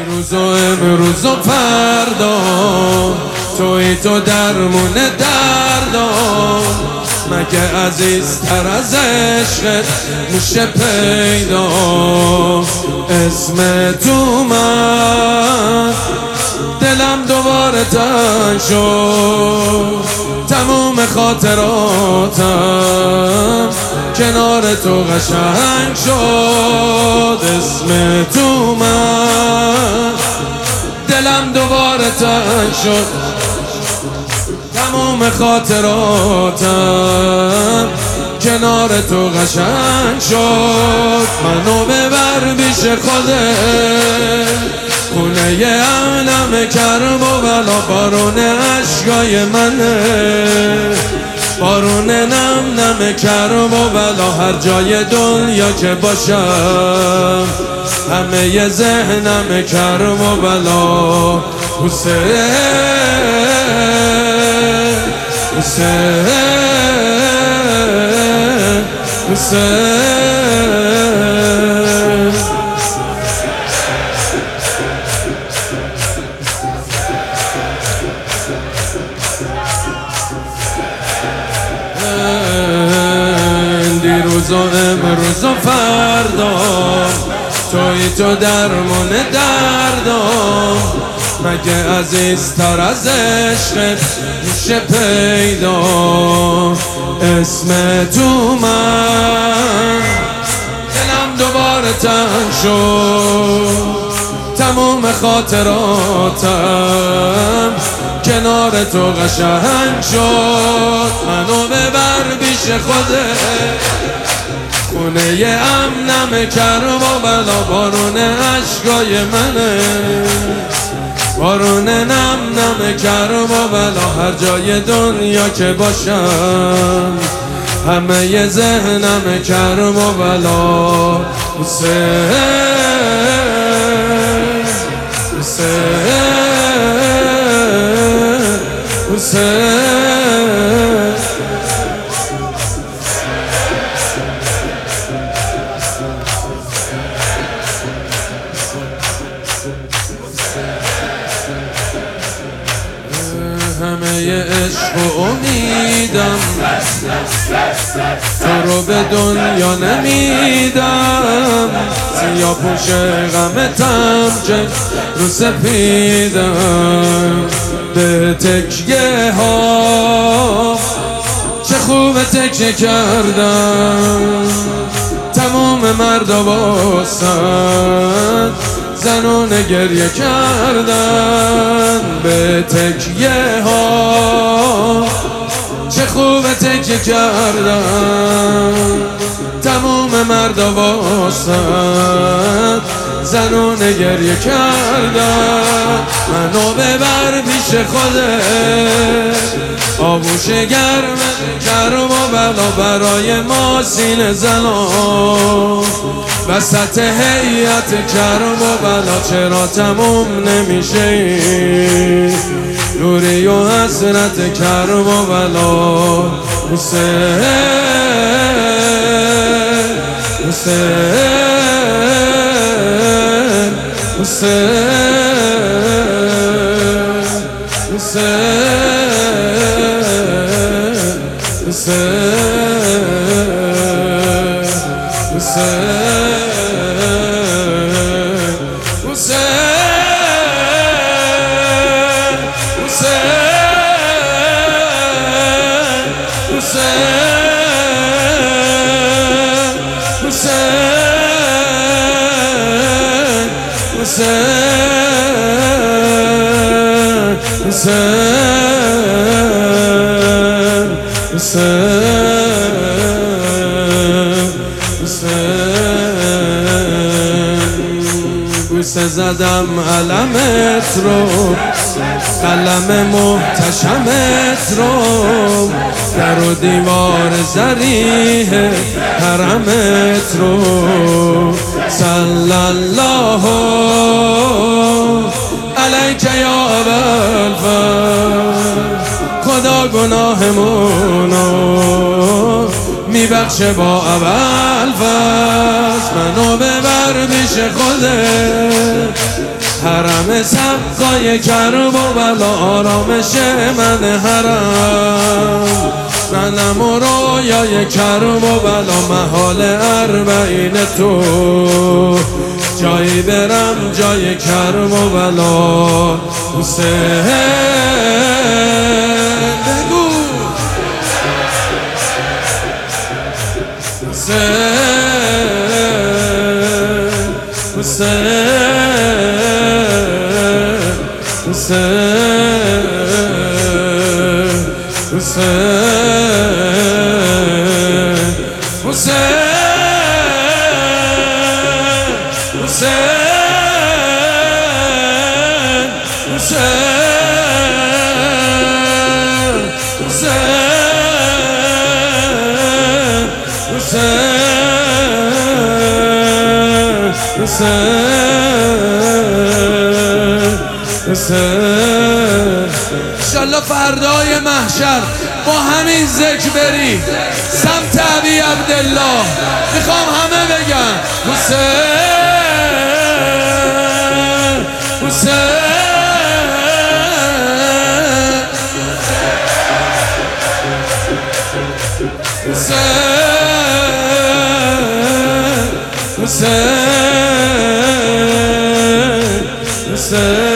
دیروز و امروز و فردا توی تو درمون دردام، مگه عزیزتر از عشقت میشه پیدا؟ اسم تو من دلم دوباره تنگ شد، تموم خاطراتم کنار تو قشنگ شد. اسم تو من دلم دوباره تنگ شد، تموم خاطراتم کنار تو قشنگ شد. منو ببر پیش خودت، خونه امنم کرب و بلا، بارون عشقای منه، بارون نم نم کرب و بلا. هر جای دنیا که باشم همه ی ذهنم کرب و بلا. حسین حسین حسین دیروز و امروز و فردا توی تو درمون دردام، مگه عزیزتر از عشقت میشه پیدا؟ اسم تو من دلم دوباره تنگ شد، تموم خاطراتم کنار تو قشنگ شد. منو ببر پیش خودت، خونه ی امنم کرب و بلا، بارون عشقای منه، بارون نم نم کرب و بلا. هر جای دنیا که باشم همه ی ذهنم کرب و بلا. حسین حسین حسین همه ی عشق و امیدم تو رو به دنیا نمیدم، سیاه پوش غمتم که رو سپیدم. به تکیه ها چه خوب تکیه کردم، تمام مردا باسن زنون گریه کردن. به تکیه ها چه خوب تکیه کردن، تمام مردا باسن زنون گریه کردن. منو ببر پیش خودت، آغوش گرم کرب و بلا، برای ما سینه زنان وسط هیئت کرب و بلا. چرا تموم نمیشه دوری و حسرت کرب و بلا؟ حسین حسین حسین حسین حسین بوسه زدم علمت رو، قلم محتشمت رو، در و دیوار زریح حرمت رو. صلی الله علیک یا ابوالفضل، خدا گناهمونو میبخشه با ابوالفضل. منو ببر پیش خودت، حرم سبزای کرب و بلا آرامش من حرم منم و رویای کرب و بلا محال اربعین تو جایی برم جای کرب و بلا حسین بگو حسین حسین حسین انشالله فردای محشر با همین ذکر بری سمت ابی عبدالله میخوام همه بگن حسین حسین حسین